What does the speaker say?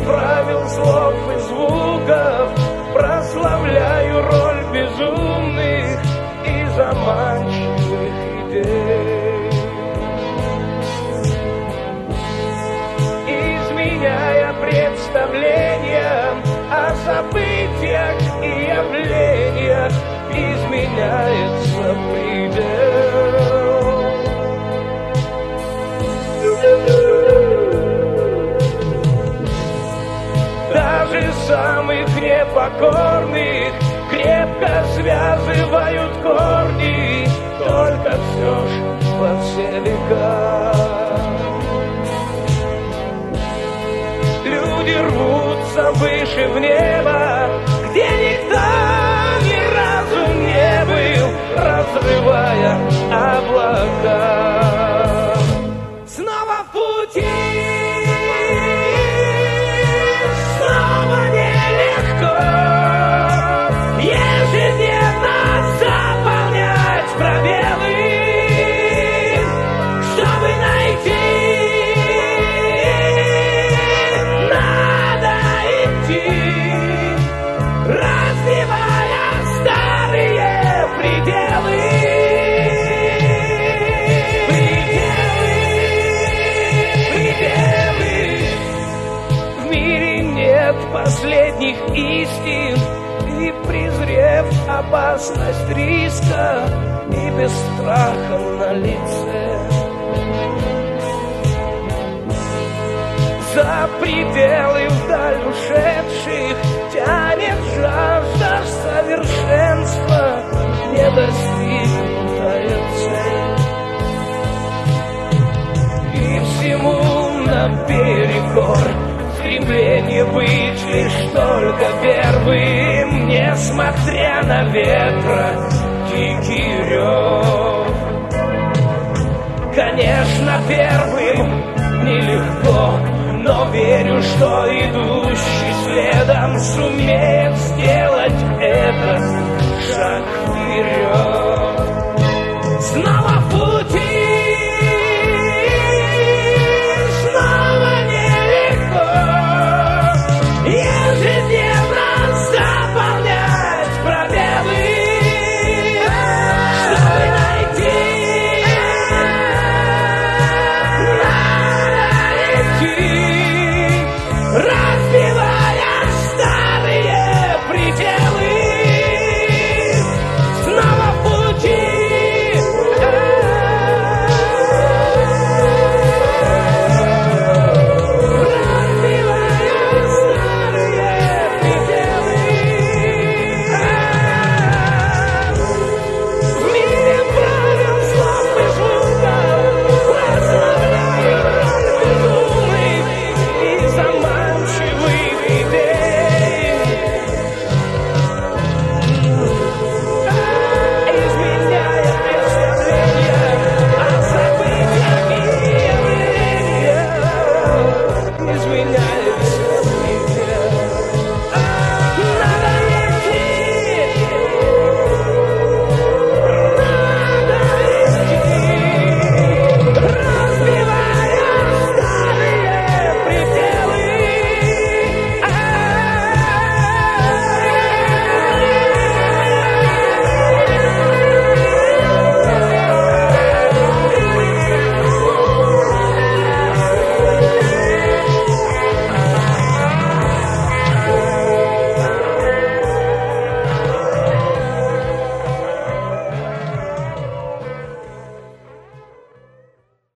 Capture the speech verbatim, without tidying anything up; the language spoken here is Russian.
правил, слов и звуков, прославляю роль безумных и заманчивых идей, изменяя представления о событиях и явлениях, изменяется предел. Даже самых непокорных крепко связывают корни, только все ж во все века. Люди рвутся выше в небо, где никто ни разу не был, разрывая облака. Снова в пути, снова нелегко ежедневно заполнять пробелы, чтобы найти. Надо идти, разбивая старые пределы. Последних истин, и презрев опасность риска, и без страха на лице, за пределы вдаль ушедших тянет жажда совершенства, недостигнутая цель. И всему наперекор стремление быть лишь только первым, несмотря на ветра дикий рев. Конечно, первым нелегко, но верю, что идущий следом сумеет сделать этот шаг вперед.